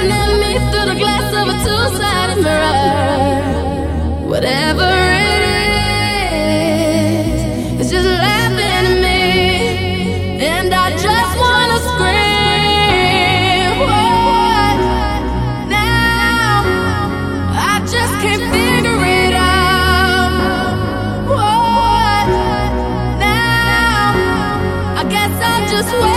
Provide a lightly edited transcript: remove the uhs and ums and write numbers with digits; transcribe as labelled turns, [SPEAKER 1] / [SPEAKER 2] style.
[SPEAKER 1] laughing at me through the glass of a two-sided mirror. Whatever it is, it's just laughing at me, and I just wanna scream. What now? I just can't figure it out. What now? I guess I'll just wait.